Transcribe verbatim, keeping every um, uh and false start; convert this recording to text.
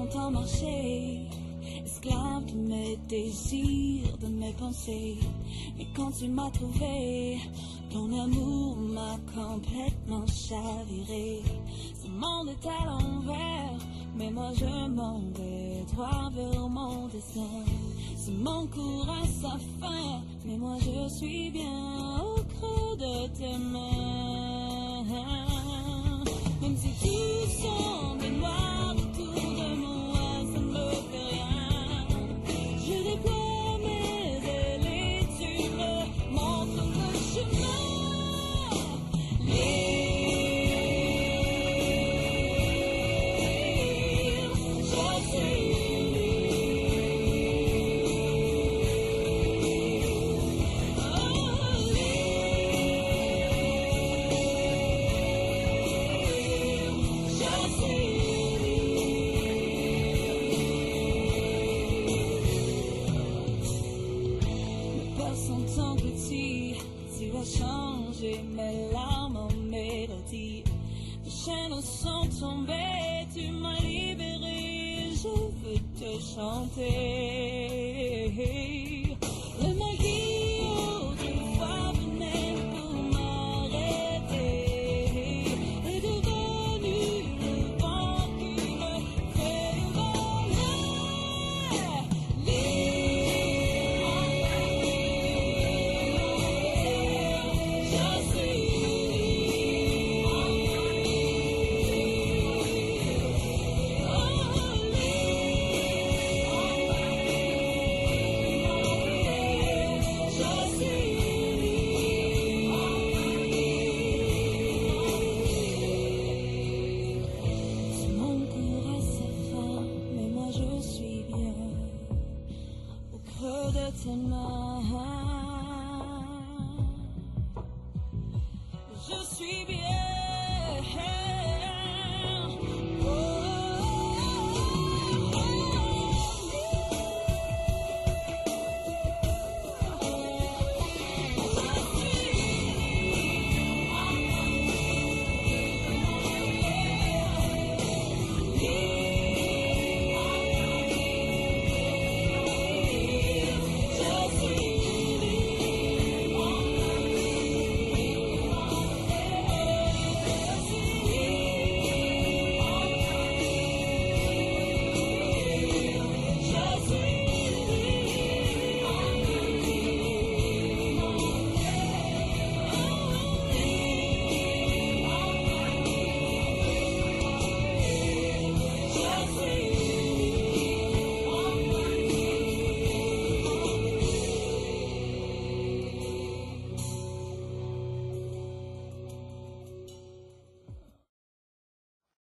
longtemps marché, esclave de mes désirs, de mes pensées. Mais quand tu m'as trouvé, ton amour m'a complètement chaviré. Ce monde est à l'envers, mais moi je m'en vais droit vers mon destin. Ce monde court à sa fin, mais moi je suis bien au creux de tes mains. Même si tout semble noir autour de moi, ça ne me fait rien. Je déploie mes ailes et tu me montres le chemin. Sont petit, tu vas changer mes larmes en mélodie. Les chaînes sont tombées, tu m'as libéré, je veux te chanter. Le mal qui autrefois venait pour m'arrêter est devenu le vent qui me fait voler. De tes mains, je suis bien.